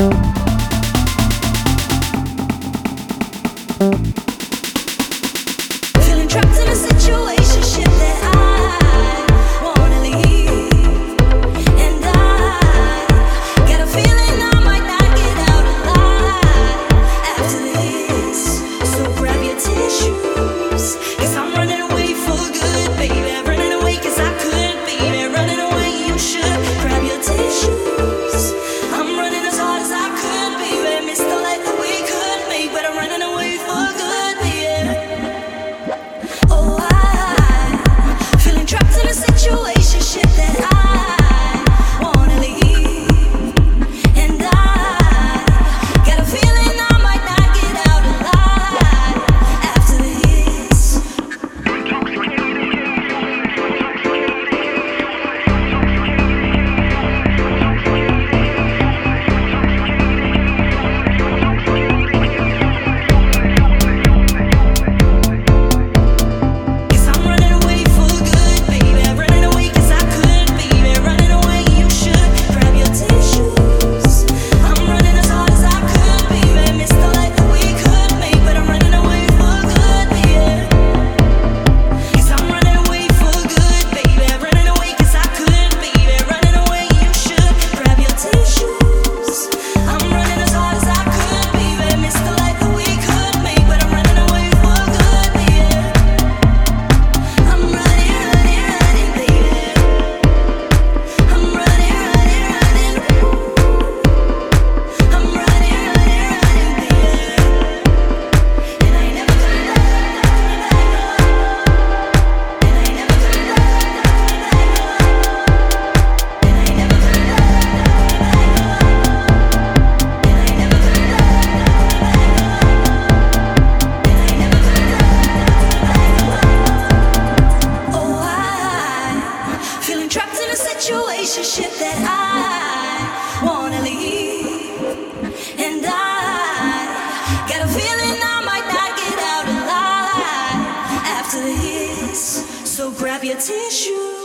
Feeling trapped in a situationship that I wanna leave, and I got a feeling I might not get out alive after this. So grab your tissues, 'cause I'm running away for good, baby. Running away 'cause I could, baby. Running away, you should grab your tissues. I'm running as hard as I could, baby. Missed the life that we could make, but I'm running away for good, baby. Oh, I'm feeling trapped in a situationship that I wanna leave, and I got a feeling I might not get out alive after this. Trapped in a situationship that I wanna leave, and I got a feeling I might not get out alive after this. So grab your tissue.